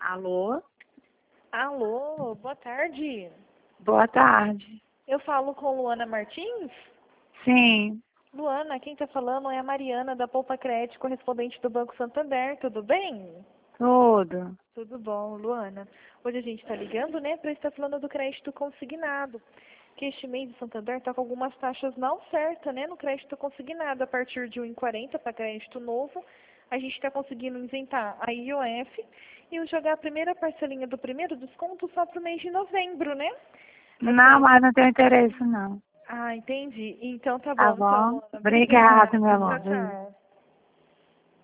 Alô? Alô, boa tarde. Boa tarde. Eu falo com Luana Martins? Sim, Luana, quem está falando é a Mariana da Poupa Crédito, correspondente do Banco Santander. Tudo bem? tudo. Tudo bom, Luana. Hoje a gente está ligando, né, para estar falando do crédito consignado. Que este mês o Santander está com algumas taxas não certas, né, no crédito consignado. A partir de 1,40 para crédito novo, a gente está conseguindo isentar a IOF e jogar a primeira parcelinha do primeiro desconto só para o mês de novembro, né? Não, mas não tenho interesse, não. Ah, entendi. Então tá Tá bom, então, bom? Luana. Obrigada, Obrigada. meu Tchau, amor. tchau.